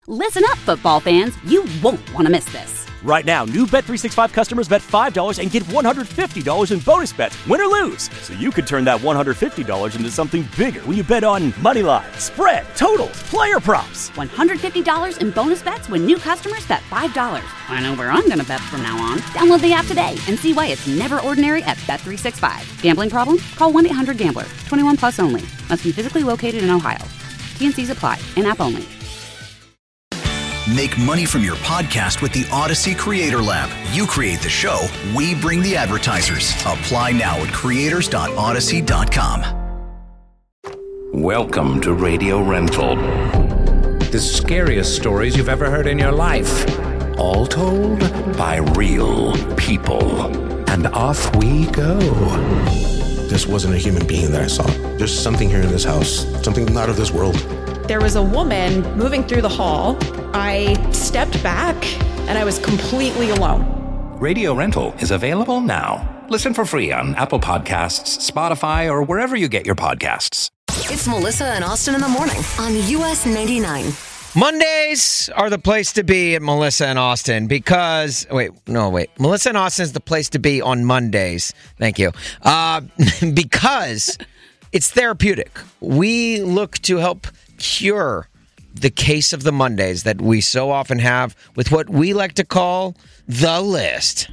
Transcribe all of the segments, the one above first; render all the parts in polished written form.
Listen up, football fans. You won't want to miss this. Right now, new Bet365 customers bet $5 and get $150 in bonus bets, win or lose. So you could turn that $150 into something bigger when you bet on money line, spread, totals, player props. $150 in bonus bets when new customers bet $5. I know where I'm going to bet from now on. Download the app today and see why it's never ordinary at Bet365. Gambling problem? Call 1-800-GAMBLER. 21 plus only. Must be physically located in Ohio. T&Cs apply. In-app only. Make money from your podcast with the Odyssey Creator Lab. You create the show, we bring the advertisers. Apply now at creators.odyssey.com. Welcome to Radio Rental. The scariest stories you've ever heard in your life. All told by real people. And off we go. This wasn't a human being that I saw. There's something here in this house, something not of this world. There was a woman moving through the hall. I stepped back and I was completely alone. Radio Rental is available now. Listen for free on Apple Podcasts, Spotify, or wherever you get your podcasts. It's Melissa and Austin in the morning on US 99. Mondays are the place to be at Melissa and Austin because... Melissa and Austin is the place to be on Mondays. Thank you. Because it's therapeutic. We look to help cure the case of the Mondays that we so often have with what we like to call the list.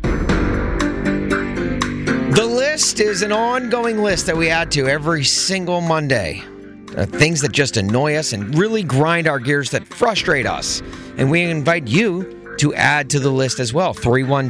The list is an ongoing list that we add to every single Monday. Things that just annoy us and really grind our gears, that frustrate us. And we invite you to add to the list as well.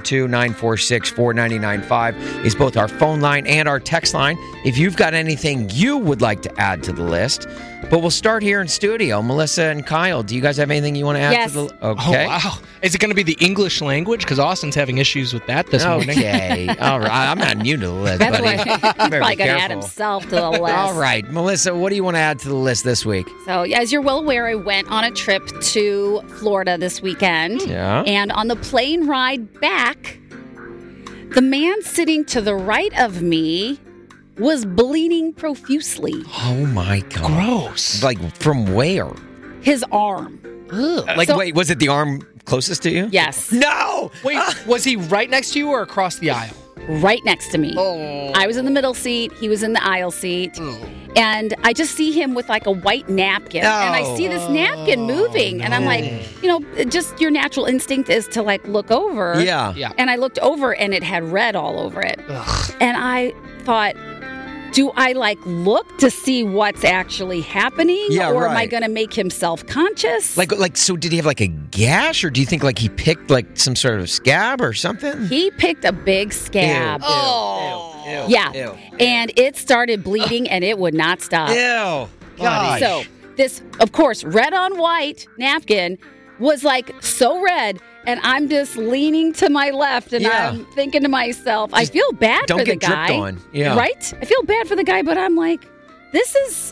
312-946-4995 is both our phone line and our text line if you've got anything you would like to add to the list. But we'll start here in studio. Melissa and Kyle, do you guys have anything you want to add to the list? Okay. Oh, wow. Is it going to be the English language? Because Austin's having issues with that this morning. Okay. All right. I'm not new to the list, buddy. He's probably going to add himself to the list. All right. Melissa, what do you want to add to the list this week? So, as you're well aware, I went on a trip to Florida this weekend. Yeah. And on the plane ride back, the man sitting to the right of me was bleeding profusely. Oh, my God. Gross. Like, from where? His arm. Wait, was it the arm closest to you? Yes. No! Wait, was he right next to you or across the aisle? Right next to me. Oh. I was in the middle seat. He was in the aisle seat. Oh. And I just see him with like a white napkin. And I see this napkin moving. And I'm like, just your natural instinct is to like look over. Yeah. And I looked over and it had red all over it. Ugh. And I thought, do I look to see what's actually happening? Yeah, or right. am I going to make him self-conscious? So did he have like a gash, or do you think like he picked like some sort of scab or something? He picked a big scab. Ew. Oh. Ew. Yeah. Ew. And it started bleeding and it would not stop. Ew. Gosh. So this, of course, red on white napkin was like so red. And I'm just leaning to my left, and I'm thinking to myself, I feel bad for the guy. Don't get dripped on. Yeah. Right? I feel bad for the guy, but I'm like, this is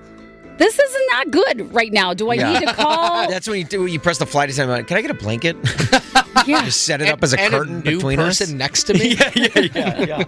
not good right now. Do I need to call? That's when you press the flight attendant. Can I get a blanket? Yeah. Just set it up as a curtain between us. And a new person next to me? Yeah.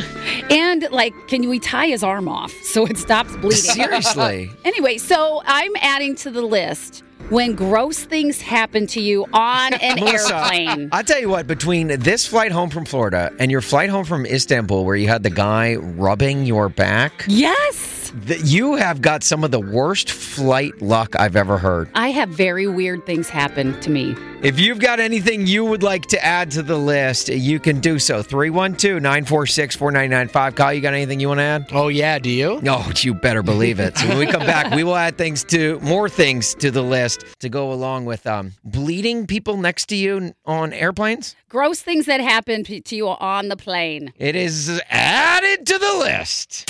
And can we tie his arm off so it stops bleeding? Seriously. Anyway, so I'm adding to the list when gross things happen to you on an airplane. I'll tell you what, between this flight home from Florida and your flight home from Istanbul, where you had the guy rubbing your back. Yes. You have got some of the worst flight luck I've ever heard. I have very weird things happen to me. If you've got anything you would like to add to the list, you can do so. 312-946-4995. Kyle, you got anything you want to add? Oh, yeah. Do you? No, you better believe it. So when we come back, we will add more things to the list to go along with bleeding people next to you on airplanes. Gross things that happen to you on the plane. It is added to the list.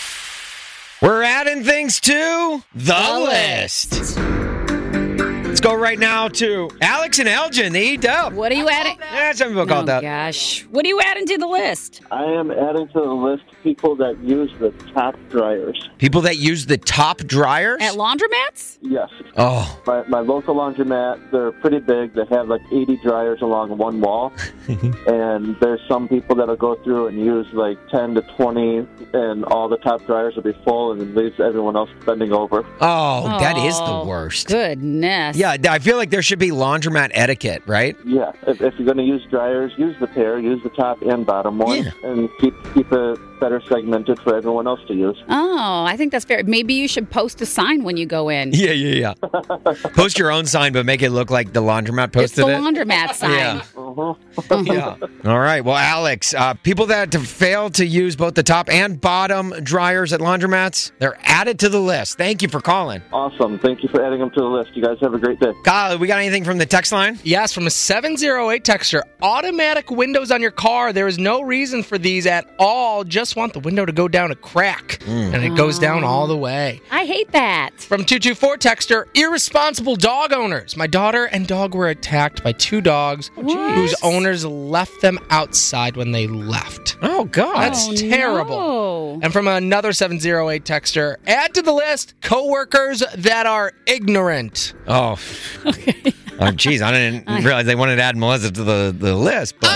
We're adding things to the list. Let's go right now to Alex and Elgin, the E-Dub. What are you adding? Yeah, some people call that. Oh, gosh. What are you adding to the list? I am adding to the list people that use the top dryers. People that use the top dryers? At laundromats? Yes. Oh. My local laundromat, they're pretty big. They have like 80 dryers along one wall. And there's some people that'll go through and use like 10 to 20, and all the top dryers will be full, and it leaves everyone else bending over. Oh, that is the worst. Goodness. Yeah, Yeah, I feel like there should be laundromat etiquette, right? Yeah, if you're going to use dryers, use the pair, use the top and bottom one, and keep it better segmented for everyone else to use. Oh, I think that's fair. Maybe you should post a sign when you go in. Yeah. Post your own sign, but make it look like the laundromat posted it. It's the laundromat sign. Yeah. Yeah. All right. Well, Alex, people that fail to use both the top and bottom dryers at laundromats, they're added to the list. Thank you for calling. Awesome. Thank you for adding them to the list. You guys have a great day. Kyle, we got anything from the text line? Yes, from a 708 texter. Automatic windows on your car. There is no reason for these at all. Just want the window to go down a crack. And it goes down all the way. I hate that. From 224 texter, irresponsible dog owners. My daughter and dog were attacked by 2 dogs whose owners left them outside when they left. Oh, God. That's terrible. No. And from another 708 texter, add to the list coworkers that are ignorant. Oh. Okay. Oh, geez. I didn't realize they wanted to add Melissa to the list. But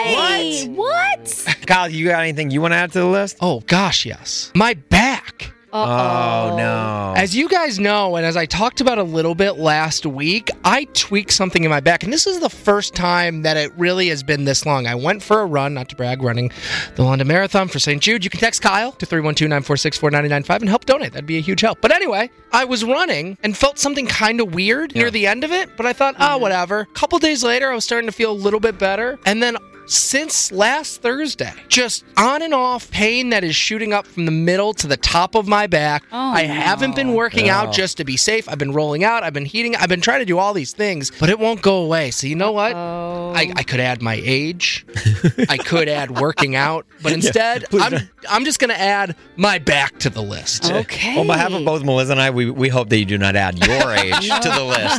What? Kyle, you got anything you want to add to the list? Oh, gosh, yes. My back. Oh, no. As you guys know, and as I talked about a little bit last week, I tweaked something in my back. And this is the first time that it really has been this long. I went for a run, not to brag, running the London Marathon for St. Jude. You can text Kyle to 312-946-4995 and help donate. That'd be a huge help. But anyway, I was running and felt something kind of weird near the end of it. But I thought, whatever. A couple days later, I was starting to feel a little bit better. And then since last Thursday, just on and off pain that is shooting up from the middle to the top of my back. I haven't been working out just to be safe. I've been rolling out. I've been heating. I've been trying to do all these things, but it won't go away. So you know what? I could add my age. I could add working out, but instead, I'm just going to add my back to the list. Okay. Well, on behalf of both Melissa and I, we hope that you do not add your age to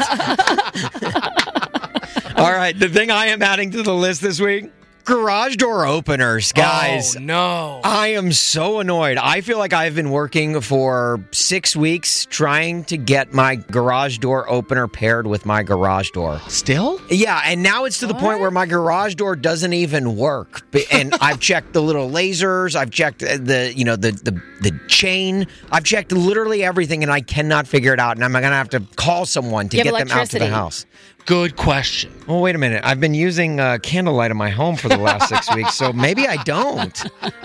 the list. All right, the thing I am adding to the list this week, garage door openers, guys. Oh, no. I am so annoyed. I feel like I've been working for 6 weeks trying to get my garage door opener paired with my garage door. Still? Yeah, and now it's to the point where my garage door doesn't even work. And I've checked the little lasers, I've checked the chain, I've checked literally everything, and I cannot figure it out. And I'm going to have to call someone to get them out to the house. Good question. Well, wait a minute. I've been using candlelight in my home for the last 6 weeks, so maybe I don't.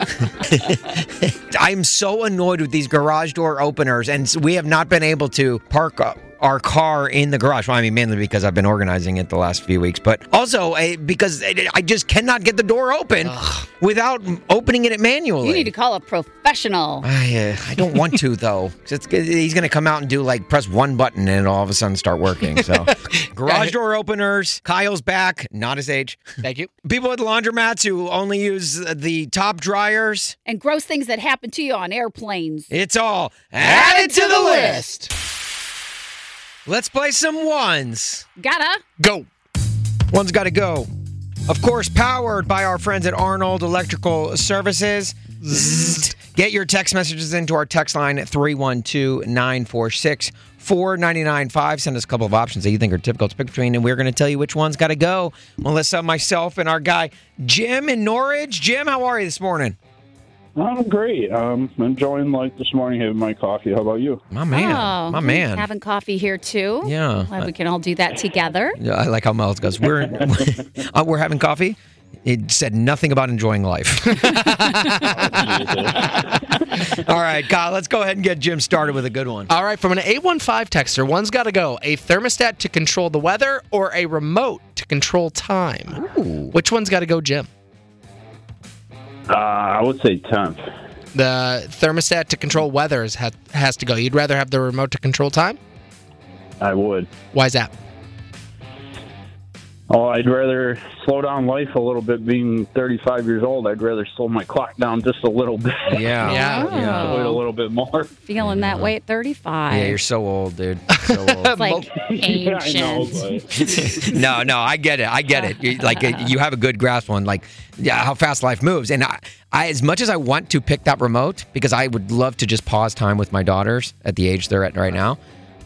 I'm so annoyed with these garage door openers, and we have not been able to park our car in the garage. Well, I mean, mainly because I've been organizing it the last few weeks, but also because I just cannot get the door open without opening it manually. You need to call a professional. I don't want to, though. He's going to come out and do, press one button and it'll all of a sudden start working. So, garage door openers, Kyle's back, not his age. Thank you. People at laundromats who only use the top dryers. And gross things that happen to you on airplanes. It's all added to the list. Let's play some ones. Gotta go. One's gotta go. Of course, powered by our friends at Arnold Electrical Services. Zzzt. Get your text messages into our text line at 312-946-4995. Send us a couple of options that you think are difficult to pick between, and we're going to tell you which one's got to go. Melissa, myself, and our guy Jim in Norridge. Jim, how are you this morning? I'm great. Enjoying life this morning, having my coffee. How about you? My man. Having coffee here too. Yeah. Glad we can all do that together. Yeah, I like how Miles goes. We're having coffee. It said nothing about enjoying life. All right, Kyle, let's go ahead and get Jim started with a good one. All right, from an 815 texter, one's got to go. A thermostat to control the weather or a remote to control time? Ooh. Which one's got to go, Jim? I would say 10th. The thermostat to control weather has to go. You'd rather have the remote to control time? I would. Why is that? Oh, I'd rather slow down life a little bit. Being 35 years old, I'd rather slow my clock down just a little bit. Yeah. Enjoy it a little bit more. Feeling that way at 35. Yeah, you're so old, dude. So old. It's like ancient. Yeah, I know, No, I get it. You have a good grasp on how fast life moves. And I, as much as I want to pick that remote, because I would love to just pause time with my daughters at the age they're at right now,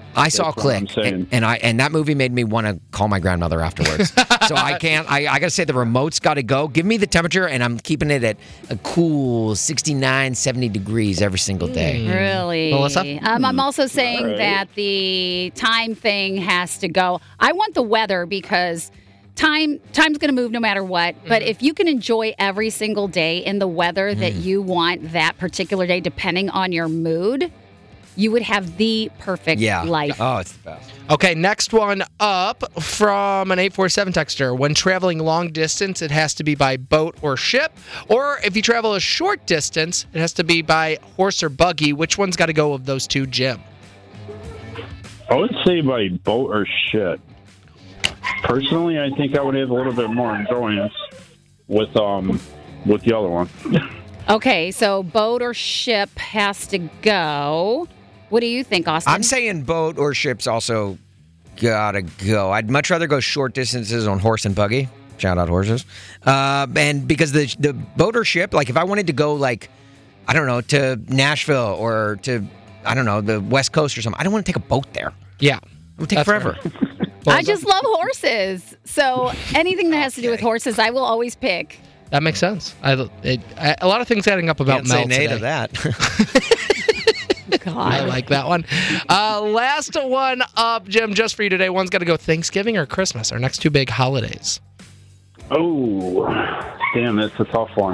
I saw That's what I'm Click, saying. and that movie made me want to call my grandmother afterwards. So I can't. I got to say the remote's got to go. Give me the temperature, and I'm keeping it at a cool 69, 70 degrees every single day. Really? Melissa? I'm also saying All right. that the time thing has to go. I want the weather because time's going to move no matter what. But if you can enjoy every single day in the weather that you want that particular day, depending on your mood, you would have the perfect life. Oh, it's the best. Okay, next one up from an 847 texter. When traveling long distance, it has to be by boat or ship. Or if you travel a short distance, it has to be by horse or buggy. Which one's got to go of those two, Jim? I would say by boat or ship. Personally, I think I would have a little bit more enjoyance with the other one. Okay, so boat or ship has to go. What do you think, Austin? I'm saying boat or ship's also gotta go. I'd much rather go short distances on horse and buggy. Shout out horses. And because the boat or ship, like if I wanted to go like, I don't know, to Nashville or to, I don't know, the West Coast or something, I don't want to take a boat there. Yeah. It would take forever. I just love horses. So anything that has to do with horses, I will always pick. That makes sense. A lot of things adding up about Can't say Mel nay today. to that. God. I like that one. Last one up, Jim, just for you today. One's got to go Thanksgiving or Christmas, our next two big holidays. Oh, damn, that's a tough one.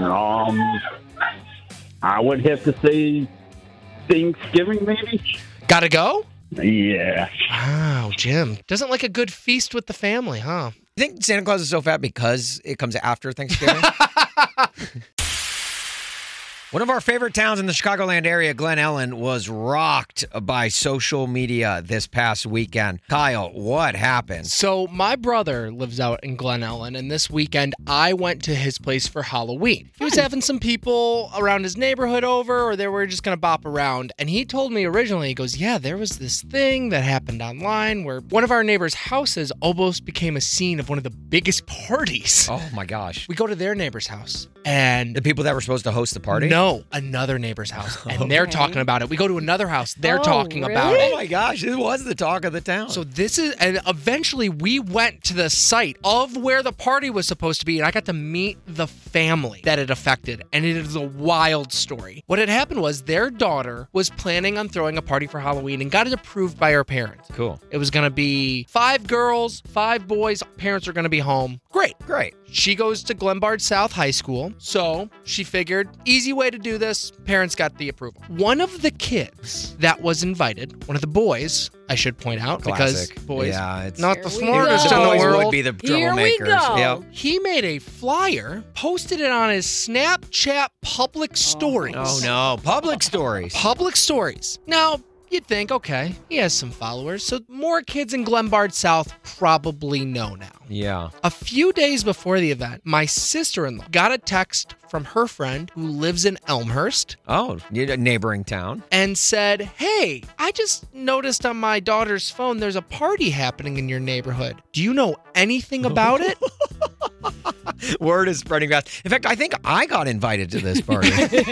I would have to say Thanksgiving, maybe. Got to go? Yeah. Wow, Jim. Doesn't like a good feast with the family, huh? You think Santa Claus is so fat because it comes after Thanksgiving? One of our favorite towns in the Chicagoland area, Glen Ellen, was rocked by social media this past weekend. Kyle, what happened? So my brother lives out in Glen Ellen, and this weekend I went to his place for Halloween. He was having some people around his neighborhood over, or they were just going to bop around. And he told me originally, he goes, yeah, there was this thing that happened online where one of our neighbors' houses almost became a scene of one of the biggest parties. Oh my gosh. We go to their neighbor's house, and The people that were supposed to host the party? no, another neighbor's house, and they're talking about it. We go to another house, they're talking about it. Oh my gosh, it was the talk of the town. So this is, and eventually we went to the site of where the party was supposed to be, and I got to meet the family that it affected, and it is a wild story. What had happened was their daughter was planning on throwing a party for Halloween and got it approved by her parents. Cool. It was going to be 5 girls, 5 boys, parents are going to be home. Great. She goes to Glenbard South High School, so she figured, easy way to do this, parents got the approval. One of the kids that was invited, one of the boys, I should point out, Classic. because boys, Yeah, it's- not the Here we smartest go. in the boys world. would be the Here we troublemakers. go. Yep. He made a flyer, posted it on his Snapchat public stories. Oh no, public stories. Public stories. Now, you'd think, okay, he has some followers, so more kids in Glenbard South probably know now. Yeah. A few days before the event, my sister-in-law got a text from her friend who lives in Elmhurst Oh, a neighboring town. and said, hey, I just noticed on my daughter's phone there's a party happening in your neighborhood. Do you know anything about it? Word is spreading fast. In fact, I think I got invited to this party.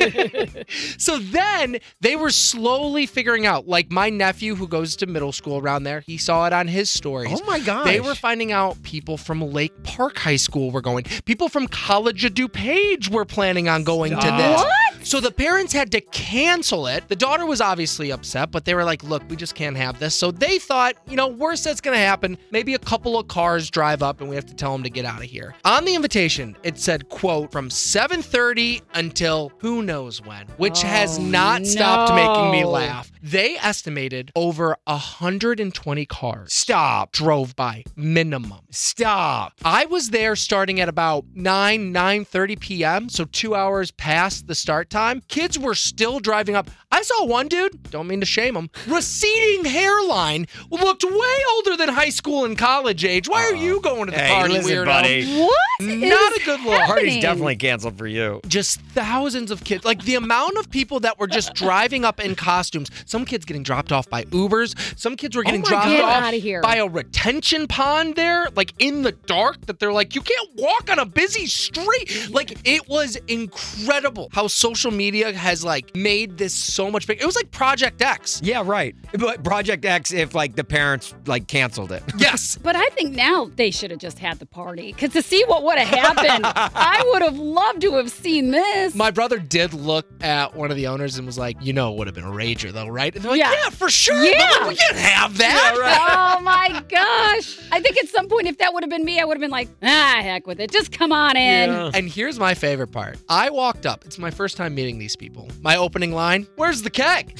So then they were slowly figuring out, like my nephew who goes to middle school around there, he saw it on his stories. Oh my gosh. They were finding out people from Lake Park High School were going. People from College of DuPage were planning on going to this. What? So the parents had to cancel it. The daughter was obviously upset, but they were like, look, we just can't have this. So they thought, worst that's going to happen, maybe a couple of cars drive up and we have to tell them to get out of here. On the invitation, it said, quote, from 7:30 until who knows when, which has not stopped making me laugh. They estimated over 120 cars drove by minimum. Stop. I was there starting at about 9:30 p.m., so 2 hours past the start time. Kids were still driving up. I saw one dude, don't mean to shame him, receding hairline, looked way older than high school and college age. Why are you going to the party, listen, weirdo? buddy. What? Not a good look. Party's definitely canceled for you. Just thousands of kids. Like the amount of people that were just driving up in costumes. Some kids getting dropped off by Ubers. Some kids were getting dropped Get off outta here. by a retention pond there, like in the dark, that they're like, you can't walk on a busy street. Like it was incredible how social social media has like made this so much bigger. It was like Project X. Yeah, right. But Project X, if like the parents like canceled it. Yes. But I think now they should have just had the party. Because to see what would have happened, I would have loved to have seen this. My brother did look at one of the owners and was like, it would have been a rager though, right? And they're like, yeah for sure. Yeah. But we can't have that. Yeah, right. Oh my gosh. I think at some point, if that would have been me, I would have been like, heck with it. Just come on in. Yeah. And here's my favorite part. I walked up. It's my first time meeting these people. My opening line, where's the keg?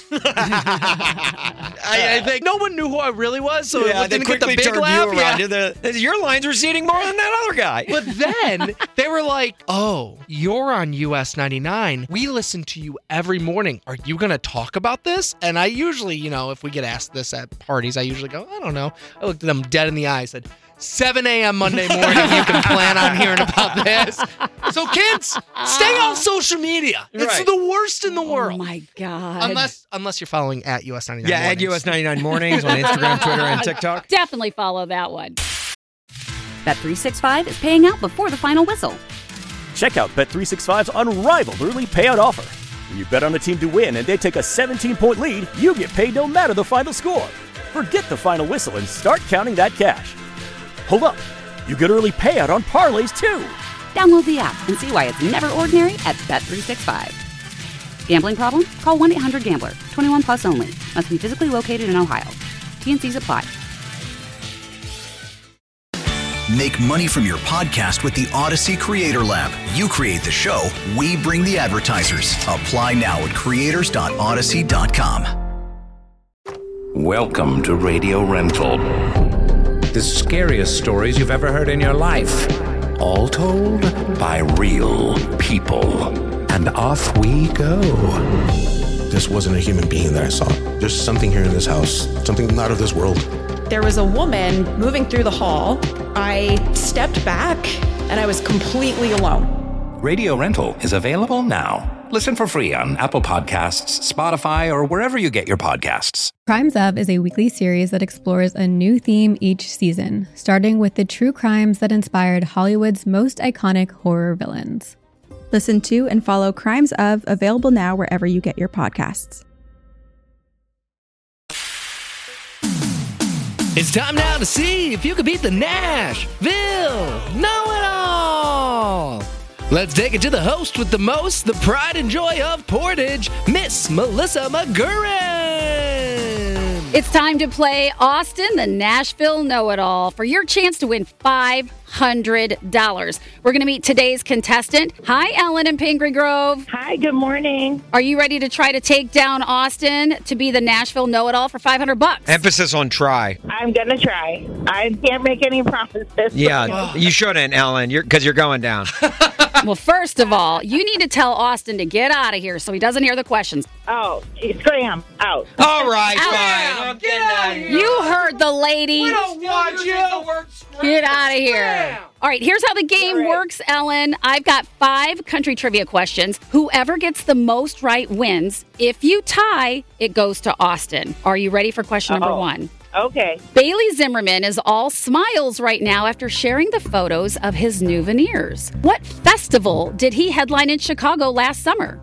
I think no one knew who I really was, so yeah, it didn't get the big laugh. Your lines are seating more than that other guy. But then they were like, oh, you're on US 99. We listen to you every morning. Are you going to talk about this? And I usually, if we get asked this at parties, I usually go, I don't know. I looked at them dead in the eye and said, 7 a.m. Monday morning, you can plan on hearing about this. So kids, stay off social media. It's the worst in the world. Oh my God. Unless you're following at US 99 Yeah, mornings. at US 99 mornings on Instagram, Twitter, and TikTok. Definitely follow that one. Bet365 is paying out before the final whistle. Check out Bet365's unrivaled early payout offer. When you bet on a team to win and they take a 17-point lead, you get paid no matter the final score. Forget the final whistle and start counting that cash. Hold up. You get early payout on parlays, too. Download the app and see why it's never ordinary at Bet365. Gambling problem? Call 1-800-GAMBLER. 21 plus only. Must be physically located in Ohio. T&Cs apply. Make money from your podcast with the Odyssey Creator Lab. You create the show, we bring the advertisers. Apply now at creators.odyssey.com. Welcome to Radio Rental. The scariest stories you've ever heard in your life. All told by real people. And off we go. This wasn't a human being that I saw. There's something here in this house, something not of this world. There was a woman moving through the hall. I stepped back and I was completely alone. Radio Rental is available now. Listen for free on Apple Podcasts, Spotify, or wherever you get your podcasts. Crimes Of is a weekly series that explores a new theme each season, starting with the true crimes that inspired Hollywood's most iconic horror villains. Listen to and follow Crimes Of, available now wherever you get your podcasts. It's time now to see if you can beat the Nashville Know-It-All. Let's take it to the host with the most, the pride and joy of Portage, Miss Melissa McGurran. It's time to play Austin, the Nashville Know-It-All, for your chance to win $500. We're going to meet today's contestant. Hi, Ellen in Pingree Grove. Hi, good morning. Are you ready to try to take down Austin to be the Nashville Know-It-All for $500? Emphasis on try. I'm going to try. I can't make any promises. Yeah, you shouldn't, Ellen, because you're going down. Well, first of all, you need to tell Austin to get out of here so he doesn't hear the questions. Oh, scram, out. All right, fine. Get out of here. You heard the lady. We don't want you. Get out of here. All right, here's how the game works, Ellen. I've got 5 country trivia questions. Whoever gets the most right wins. If you tie, it goes to Austin. Are you ready for question number 1? Okay. Bailey Zimmerman is all smiles right now after sharing the photos of his new veneers. What festival did he headline in Chicago last summer?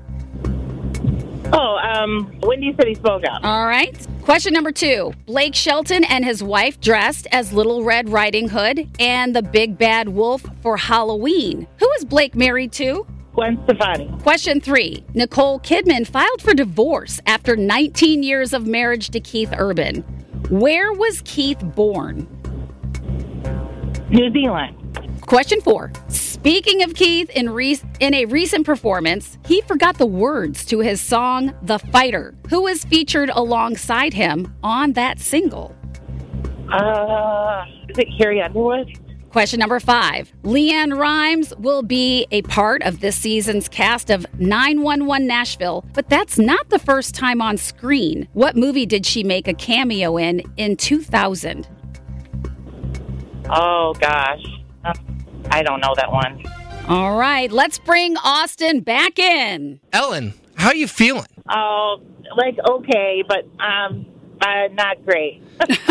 Windy City Smokeout. All right. Question number 2. Blake Shelton and his wife dressed as Little Red Riding Hood and the Big Bad Wolf for Halloween. Who is Blake married to? Gwen Stefani. Question 3. Nicole Kidman filed for divorce after 19 years of marriage to Keith Urban. Where was Keith born? New Zealand. Question 4. Speaking of Keith, in a recent performance, he forgot the words to his song, The Fighter. Who is featured alongside him on that single? Is it Carrie Underwood? Question number 5. Leanne Rimes will be a part of this season's cast of 911 Nashville, but that's not the first time on screen. What movie did she make a cameo in 2000? Oh, gosh. I don't know that one. All right, let's bring Austin back in. Ellen, how are you feeling? Oh, okay, but Not great.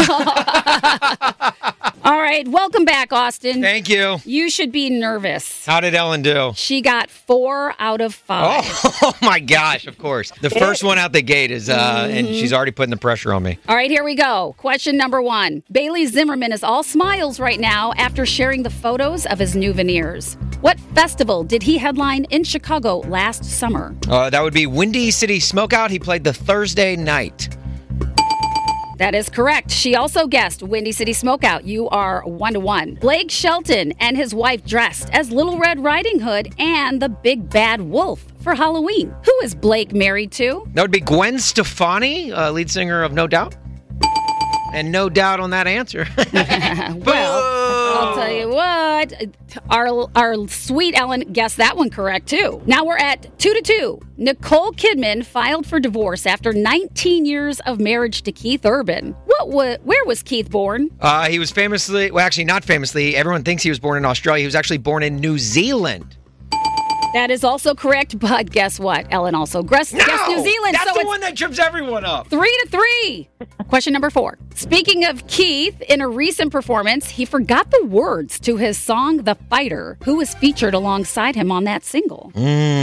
All right, welcome back, Austin. Thank you. You should be nervous. How did Ellen do? She got 4 out of 5. Oh my gosh, of course. The first one out the gate is, and she's already putting the pressure on me. All right, here we go. Question number 1. Bailey Zimmerman is all smiles right now after sharing the photos of his new veneers. What festival did he headline in Chicago last summer? That would be Windy City Smokeout. He played the Thursday night. That is correct. She also guessed Windy City Smokeout. You are 1-1. Blake Shelton and his wife dressed as Little Red Riding Hood and the Big Bad Wolf for Halloween. Who is Blake married to? That would be Gwen Stefani, lead singer of No Doubt. And no doubt on that answer. Well, I'll tell you what. Our sweet Ellen guessed that one correct, too. Now we're at 2-2. Nicole Kidman filed for divorce after 19 years of marriage to Keith Urban. Where was Keith born? He was famously, well, actually not famously, everyone thinks he was born in Australia. He was actually born in New Zealand. That is also correct, but guess what? Ellen also guessed New Zealand. That's the one that trips everyone up. 3-3. Question number 4. Speaking of Keith, in a recent performance, he forgot the words to his song, The Fighter. Who was featured alongside him on that single?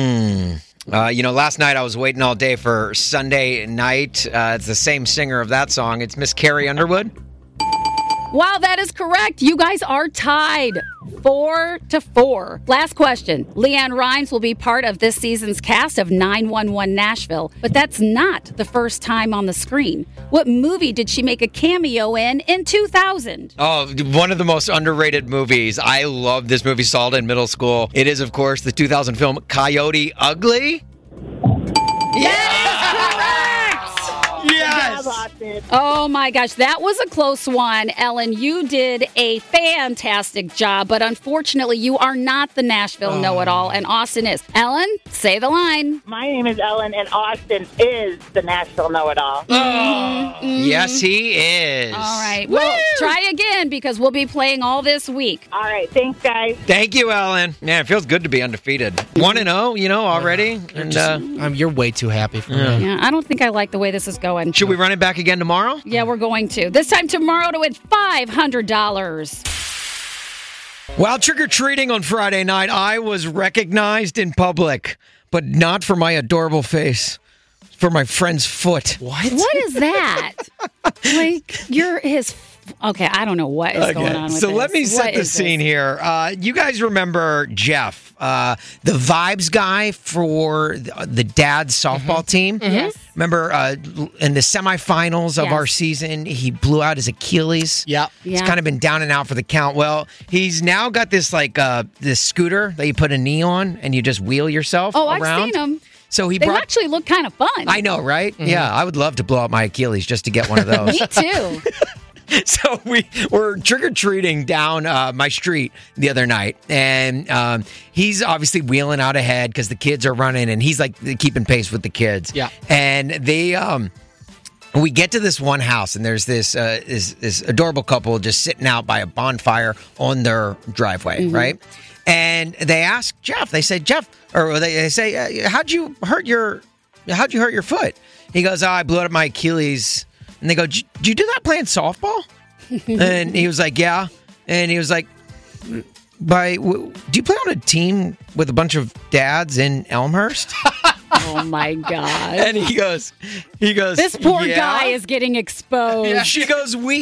Last night I was waiting all day for Sunday night. It's the same singer of that song. It's Miss Carrie Underwood. Wow, that is correct. You guys are tied 4-4. Last question. Leanne Rimes will be part of this season's cast of 911 Nashville, but that's not the first time on the screen. What movie did she make a cameo in 2000? Oh, one of the most underrated movies. I love this movie, saw it in middle school. It is, of course, the 2000 film Coyote Ugly. Oh my gosh, that was a close one. Ellen, you did a fantastic job, but unfortunately you are not the Nashville know-it-all, and Austin is. Ellen, say the line. My name is Ellen, and Austin is the Nashville know-it-all. Yes, he is. All right, well, try again because we'll be playing all this week. All right, thanks, guys. Thank you, Ellen. Man, it feels good to be undefeated. 1-0, already. You're way too happy for me. Yeah, I don't think I like the way this is going. Should we run it back again tomorrow? Yeah, we're going to. This time tomorrow to win $500. While trick-or-treating on Friday night, I was recognized in public, but not for my adorable face, for my friend's foot. What? What is that? You're his... Okay, I don't know what is going on with so this. let me set the scene here. You guys remember Jeff, the Vibes guy for the dad's softball team? Yes. Remember in the semifinals of our season, he blew out his Achilles? Yeah. He's kind of been down and out for the count. Well, he's now got this this scooter that you put a knee on and you just wheel yourself around. I've seen them. So they actually look kind of fun. I know, right? Mm-hmm. Yeah, I would love to blow out my Achilles just to get one of those. Me too. So we're trick-or-treating down my street the other night, and he's obviously wheeling out ahead because the kids are running, and he's keeping pace with the kids. Yeah. And they we get to this one house, and there's this adorable couple just sitting out by a bonfire on their driveway, right? And they ask Jeff. They say, Jeff, or they say, how'd you hurt your foot? He goes, I blew out my Achilles. And they go, did you do that playing softball? And he was like, yeah. And he was like, do you play on a team with a bunch of dads in Elmhurst? Oh my God. And he goes, this poor guy is getting exposed. Yeah. She goes, we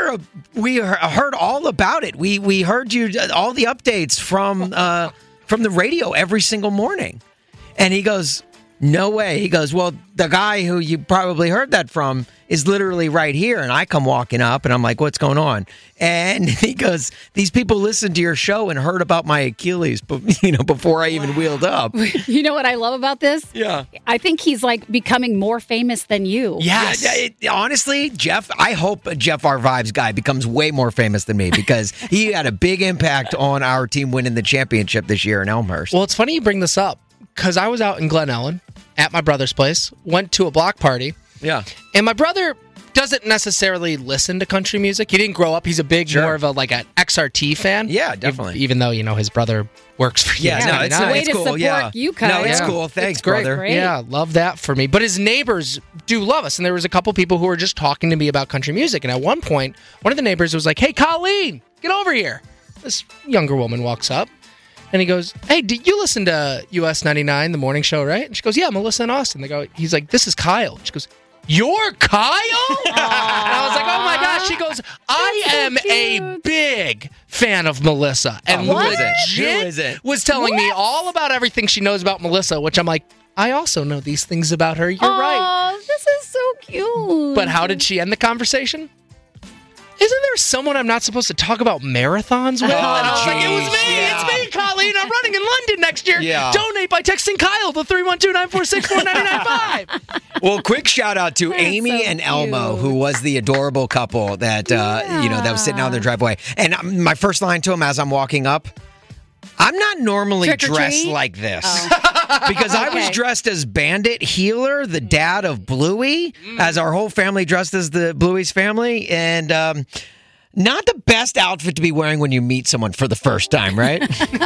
heard all about it. We heard you, all the updates from the radio every single morning. And he goes, no way. He goes, well, the guy who you probably heard that from is literally right here. And I come walking up and I'm like, what's going on? And he goes, these people listened to your show and heard about my Achilles, before I even wheeled up. You know what I love about this? Yeah. I think he's becoming more famous than you. Yes. Honestly, Jeff, I hope Jeff, our Vibes guy, becomes way more famous than me because he had a big impact on our team winning the championship this year in Elmhurst. Well, it's funny you bring this up because I was out in Glen Ellen at my brother's place, went to a block party. Yeah. And my brother doesn't necessarily listen to country music. He didn't grow up. He's a big, more of an XRT fan. Yeah, definitely. Even though, his brother works for you. Yeah, no, it's way to cool. support Yeah. you, Kyle. No, it's cool. Thanks, It's great. brother. Yeah, love that for me. But his neighbors do love us. And there was a couple people who were just talking to me about country music. And at one point, one of the neighbors was like, "Hey, Colleen, get over here." This younger woman walks up. And he goes, "Hey, did you listen to US 99, the morning show, right?" And she goes, "Yeah, Melissa and Austin." He's like, "This is Kyle." She goes, "You're Kyle?" And I was like, "Oh my gosh." She goes, "I am a big fan of Melissa." And Who is legit it? was telling me all about everything she knows about Melissa, which I'm like, I also know these things about her. You're right. Oh, this is so cute. But how did she end the conversation? "Isn't there someone I'm not supposed to talk about marathons with?" And I was like, "It was me. Yeah. It's me, Colleen. I'm running in London next year. Yeah. Donate by texting Kyle to 312-946-4995. Well, quick shout out to Amy and Elmo, who was the adorable couple that that was sitting out in their driveway. And my first line to him as I'm walking up, I'm not normally Trick or dressed treat? like this. Because I was dressed as Bandit Healer, the dad of Bluey, as our whole family dressed as the Bluey's family. And not the best outfit to be wearing when you meet someone for the first time, right?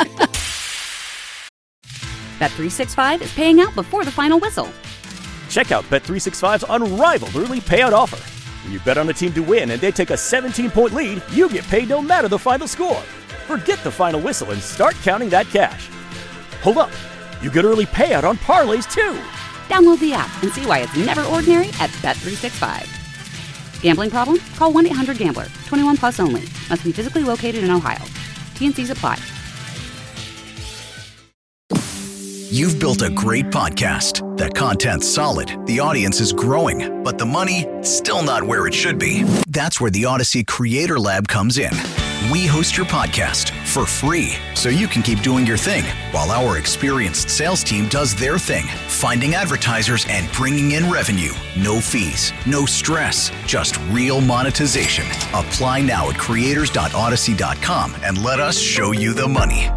Bet365 is paying out before the final whistle. Check out Bet365's unrivaled early payout offer. When you bet on a team to win and they take a 17-point lead, you get paid no matter the final score. Forget the final whistle and start counting that cash. Hold up. You get early payout on parlays, too. Download the app and see why it's never ordinary at Bet365. Gambling problem? Call 1-800-GAMBLER. 21 plus only. Must be physically located in Ohio. T&Cs apply. You've built a great podcast. The content's solid, the audience is growing, but the money, still not where it should be. That's where the Odyssey Creator Lab comes in. We host your podcast for free, so you can keep doing your thing, while our experienced sales team does their thing, finding advertisers and bringing in revenue. No fees, no stress, just real monetization. Apply now at creators.odyssey.com and let us show you the money.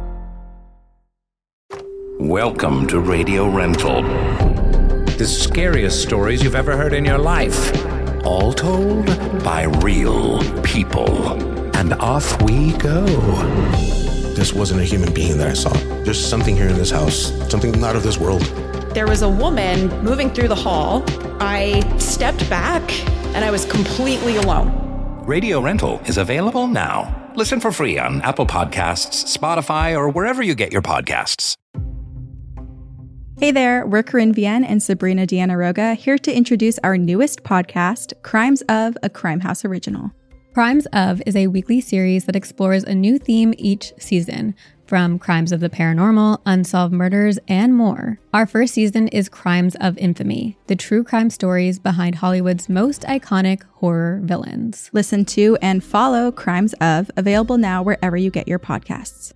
Welcome to Radio Rental. The scariest stories you've ever heard in your life. All told by real people. And off we go. This wasn't a human being that I saw. There's something here in this house, something not of this world. There was a woman moving through the hall. I stepped back and I was completely alone. Radio Rental is available now. Listen for free on Apple Podcasts, Spotify, or wherever you get your podcasts. Hey there, we're Corinne Vienne and Sabrina Deanna Roga here to introduce our newest podcast, Crimes of, a Crime House original. Crimes of is a weekly series that explores a new theme each season, from crimes of the paranormal, unsolved murders, and more. Our first season is Crimes of Infamy, the true crime stories behind Hollywood's most iconic horror villains. Listen to and follow Crimes of, available now wherever you get your podcasts.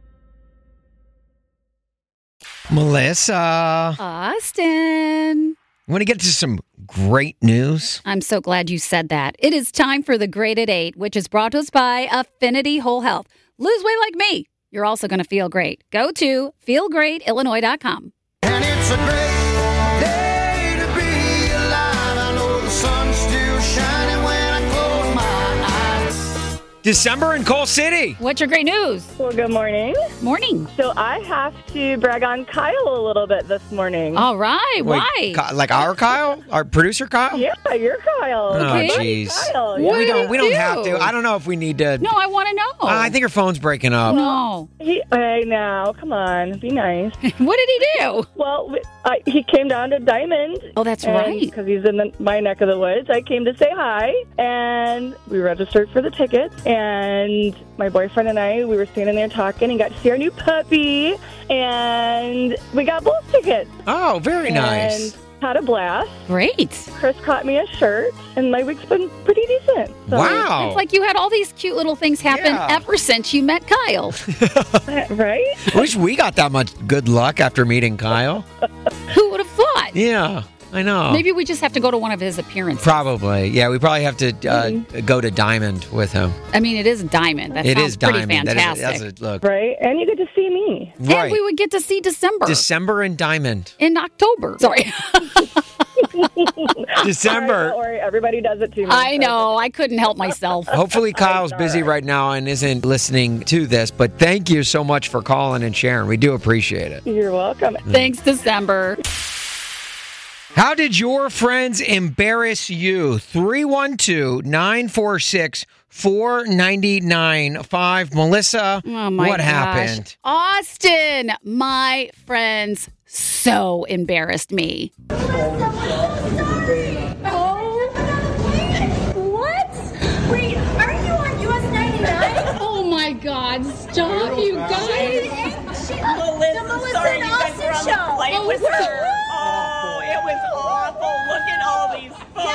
Melissa. Austin. Want to get to some great news? I'm so glad you said that. It is time for the Great at 8, which is brought to us by Affinity Whole Health. Lose weight like me. You're also going to feel great. Go to feelgreatillinois.com. And it's a great day to be alive. I know the sun's still shining when I close my eyes. December in Coal City. What's your great news? Well, good morning. Morning. So I have to brag on Kyle a little bit this morning. All right. Wait, Why? like our Kyle? Our producer Kyle? Yeah, you're Kyle. Oh, My buddy jeez. Kyle. What We did don't he have do? to. I don't know if we need to. No, I want to know. I think her phone's breaking up. No. Hey, now, come on, be nice. What did he do? Well, he came down to Diamond. Oh, that's right. Because he's in my neck of the woods. I came to say hi, and we registered for the tickets. And my boyfriend and I, we were standing there talking and got to see our new puppy. And we got both tickets. Oh, very nice. And had a blast. Great. Chris caught me a shirt, and my week's been pretty decent. So, Wow. It's like you had all these cute little things happen Yeah. ever since you met Kyle. Right? I wish we got that much good luck after meeting Kyle. Who would have thought? Yeah, I know. Maybe we just have to go to one of his appearances. Probably. Yeah, we probably have to go to Diamond with him. I mean, it is Diamond. That It sounds is pretty Diamond. fantastic. That's a look. Right? And you get to see me. Right. And we would get to see December December and Diamond. in October. Sorry. December. Don't worry, everybody does it to me. I know. I couldn't help myself. Hopefully Kyle's busy right now and isn't listening to this, but thank you so much for calling and sharing. We do appreciate it. You're welcome. Thanks, December. How did your friends embarrass you? 312-946-4995. Melissa, Oh my what gosh. happened? Austin, my friends so embarrassed me. What? Wait, aren't you on US 99? Oh my God, stop, you guys. Melissa, sorry, you guys were on the flight with her. Oh, it was awful. Look at all these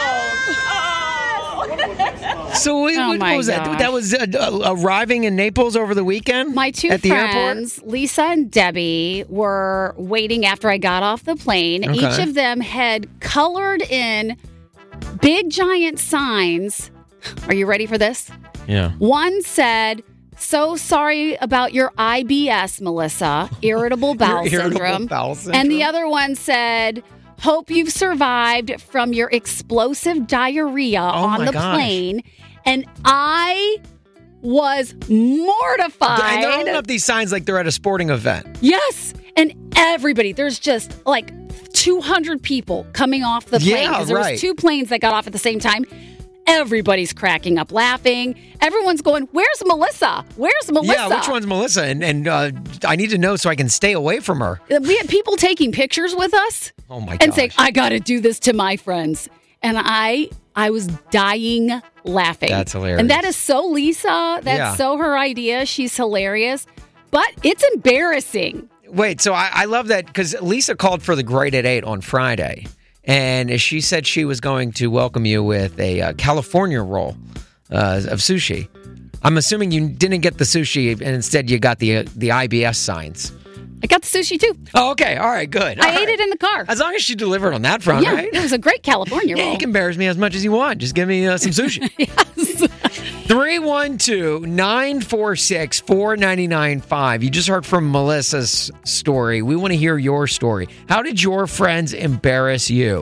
phones. So what my was that? gosh. That was arriving in Naples over the weekend? My two at the airport? friends, Lisa and Debbie, were waiting after I got off the plane. Okay. Each of them had colored in big giant signs. Are you ready for this? Yeah. One said, "So sorry about your IBS, Melissa, irritable bowel Your irritable syndrome." bowel syndrome. And the other one said, "Hope you've survived from your explosive diarrhea on my the gosh. plane." And I was mortified. And they're holding up these signs like they're at a sporting event. Yes. And everybody, there's just like 200 people coming off the plane. Yeah, Because there right. was 2 planes that got off at the same time. Everybody's cracking up, laughing. Everyone's going, "Where's Melissa? Where's Melissa?" Yeah, which one's Melissa? And I need to know so I can stay away from her. We had people taking pictures with us. Oh my and gosh. saying, "I got to do this to my friends." And I was dying laughing. That's hilarious. And that is so Lisa. That's Yeah. so her idea. She's hilarious. But it's embarrassing. Wait, so I love that because Lisa called for the Great at 8 on Friday. And she said she was going to welcome you with a California roll of sushi. I'm assuming you didn't get the sushi and instead you got the IBS signs. I got the sushi too. Oh, okay. All right, good. I ate it in the car. As long as she delivered on that front, Yeah, right? it was a great California Yeah, roll. you can embarrass me as much as you want. Just give me some sushi. Yes. 312-946-4995. You just heard from Melissa's story. We want to hear your story. How did your friends embarrass you?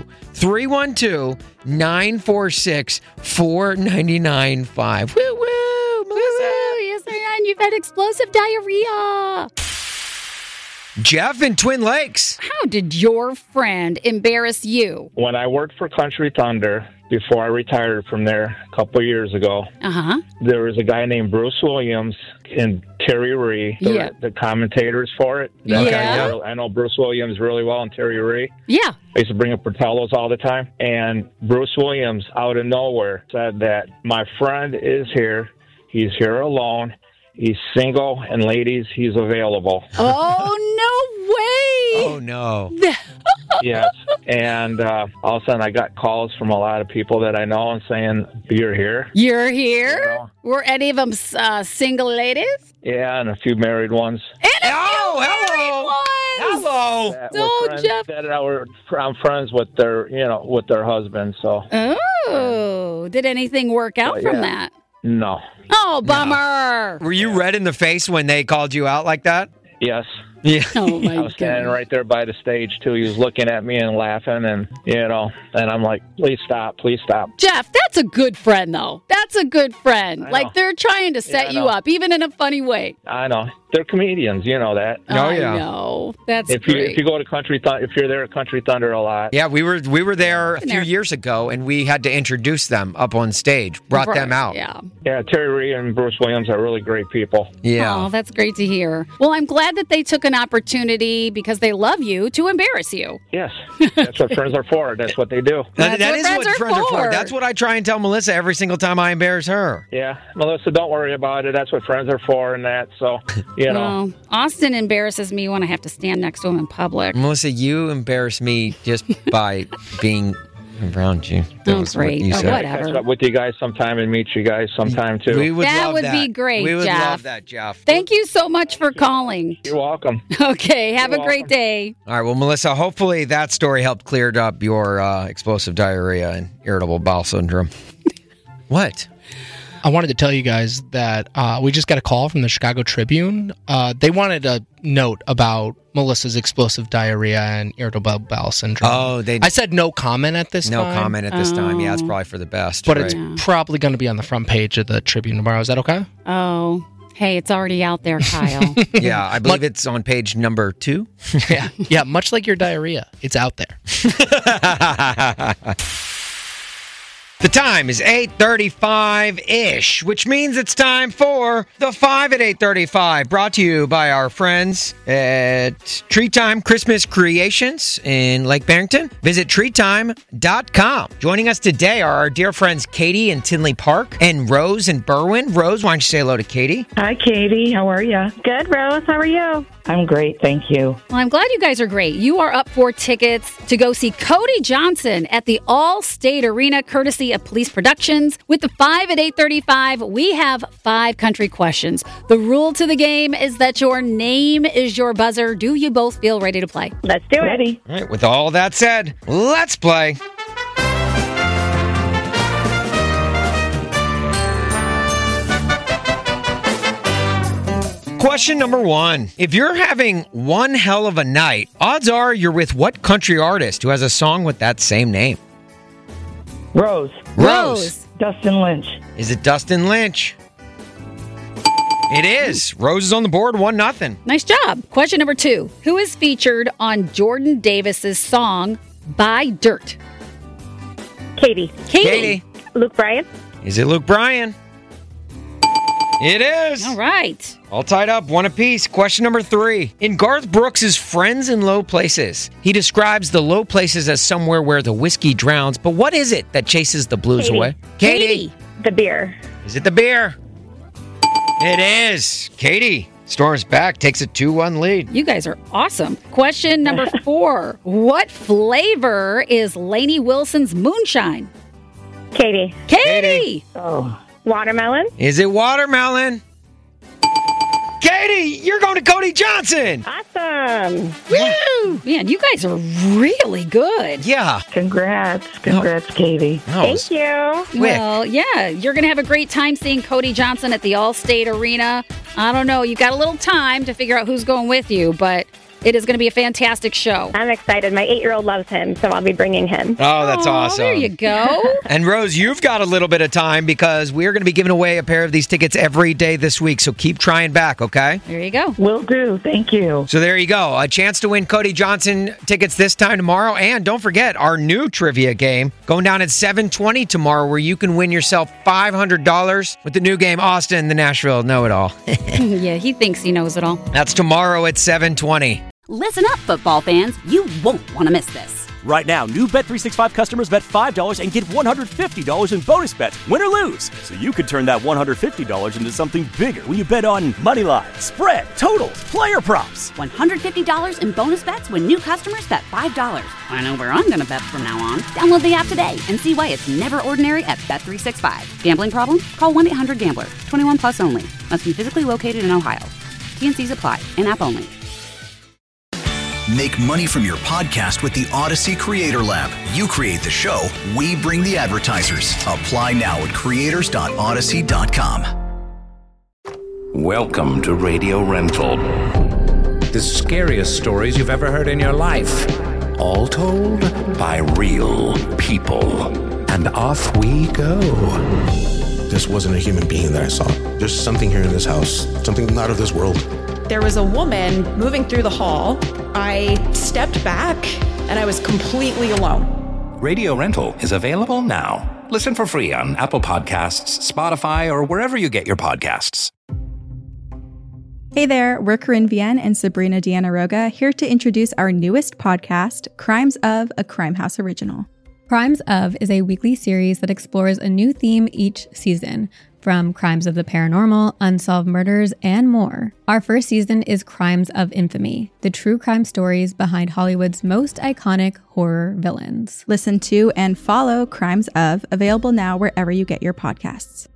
312-946-4995. Woo woo, Melissa. Woo, yes, and you've had explosive diarrhea. Jeff in Twin Lakes. How did your friend embarrass you? When I worked for Country Thunder, before I retired from there a couple of years ago, there was a guy named Bruce Williams and Terry Ree, the commentators for it. I know Bruce Williams really well and Terry Ree. Yeah. I used to bring up Portellos all the time. And Bruce Williams, out of nowhere, said that my friend is here. He's here alone. He's single, and ladies, he's available. Oh, no way. Oh, no. Yes. And all of a sudden, I got calls from a lot of people that I know and saying, "You're here." You're here? Were any of them single ladies? Yeah, and a few married ones. Hello. Jeff. I'm friends with their husbands. So. Oh, did anything work out from that? No. Oh, bummer. Were you red in the face when they called you out like that? Yes. Yeah. Oh, my I was standing right there by the stage, too. He was looking at me and laughing, and, and I'm like, please stop. Jeff, that's a good friend, though. That's a good friend. Like, they're trying to set you up, even in a funny way. I know. They're comedians. You know that. I know. That's great. If you go to Country Thunder, if you're there at Country Thunder a lot. Yeah, we were there a few years ago, and we had to introduce them up on stage, brought them out. Yeah. Yeah, Terry Ree and Bruce Williams are really great people. Yeah. Oh, that's great to hear. Well, I'm glad that they took an opportunity because they love you to embarrass you. Yes. That's what friends are for. That's what they do. That is what friends are for. That's what I try and tell Melissa every single time I embarrass her. Yeah. Melissa, don't worry about it. That's what friends are for and that. So, Well, Austin embarrasses me when I have to stand next to him in public. Melissa, you embarrass me just by being around you. That was great. What you said. Catch up with you guys sometime and meet you guys sometime too. We would That love would that. be great, We would Jeff. love that, Jeff. Thank you so much for calling. You're welcome. Okay, have You're a great day. All right, well, Melissa, hopefully that story helped cleared up your explosive diarrhea and irritable bowel syndrome. What? I wanted to tell you guys that we just got a call from the Chicago Tribune. They wanted a note about Melissa's explosive diarrhea and irritable bowel syndrome. Oh, I said no comment at this time. No comment at this time. Yeah, it's probably for the best. But right? it's probably going to be on the front page of the Tribune tomorrow. Is that okay? Oh, hey, it's already out there, Kyle. Yeah, I believe it's on page number 2. Yeah, much like your diarrhea. It's out there. The time is 8:35-ish, which means it's time for the 5 at 8:35, brought to you by our friends at Treetime Christmas Creations in Lake Barrington. Visit treetime.com. Joining us today are our dear friends Katie in Tinley Park and Rose in Berwyn. Rose, why don't you say hello to Katie? Hi, Katie. How are you? Good, Rose. How are you? I'm great. Thank you. Well, I'm glad you guys are great. You are up for tickets to go see Cody Johnson at the All-State Arena, courtesy of Police Productions. With the 5 at 8:35, we have 5 country questions. The rule to the game is that your name is your buzzer. Do you both feel ready to play? Let's do it. All right, with all that said, let's play. Question number 1. If you're having one hell of a night, odds are you're with what country artist who has a song with that same name? Rose. Dustin Lynch. Is it Dustin Lynch? It is. Rose is on the board, 1-0. Nice job. Question number 2. Who is featured on Jordan Davis's song Buy Dirt? Katie. Luke Bryan. Is it Luke Bryan? It is. All right. All tied up, 1 apiece. Question number 3. In Garth Brooks' Friends in Low Places, he describes the low places as somewhere where the whiskey drowns. But what is it that chases the blues away? Katie. The beer. Is it the beer? It is. Katie storms back, takes a 2-1 lead. You guys are awesome. Question number 4. What flavor is Lainey Wilson's moonshine? Katie. Oh. Watermelon. Is it watermelon? Katie, you're going to Cody Johnson. Awesome. Woo! Man, you guys are really good. Yeah. Congrats, Katie. Thank you. Well, yeah, you're going to have a great time seeing Cody Johnson at the All-State Arena. I don't know. You got a little time to figure out who's going with you, but it is going to be a fantastic show. I'm excited. My 8-year-old loves him, so I'll be bringing him. Oh, that's awesome. There you go. And Rose, you've got a little bit of time because we're going to be giving away a pair of these tickets every day this week, so keep trying back, okay? There you go. Will do. Thank you. So there you go. A chance to win Cody Johnson tickets this time tomorrow. And don't forget our new trivia game going down at 7:20 tomorrow where you can win yourself $500 with the new game, Austin, the Nashville Know-It-All. Yeah, he thinks he knows it all. That's tomorrow at 7:20. Listen up, football fans. You won't want to miss this. Right now, new Bet365 customers bet $5 and get $150 in bonus bets, win or lose. So you could turn that $150 into something bigger when you bet on moneyline, spread, totals, player props. $150 in bonus bets when new customers bet $5. I know where I'm going to bet from now on. Download the app today and see why it's never ordinary at Bet365. Gambling problem? Call 1-800-GAMBLER. 21 plus only. Must be physically located in Ohio. T&Cs apply. In-app only. Make money from your podcast with the Odyssey Creator Lab. You create the show, we bring the advertisers. Apply now at creators.odyssey.com. Welcome to Radio Rental. The scariest stories you've ever heard in your life. All told by real people. And off we go. This wasn't a human being that I saw. There's something here in this house, something not of this world. There was a woman moving through the hall. I stepped back and I was completely alone. Radio Rental is available now. Listen for free on Apple Podcasts, Spotify, or wherever you get your podcasts. Hey there, we're Corinne Vienne and Sabrina Deanna Roga here to introduce our newest podcast, Crimes of, a Crime House original. Crimes of is a weekly series that explores a new theme each season, from crimes of the paranormal, unsolved murders, and more. Our first season is Crimes of Infamy, the true crime stories behind Hollywood's most iconic horror villains. Listen to and follow Crimes of, available now wherever you get your podcasts.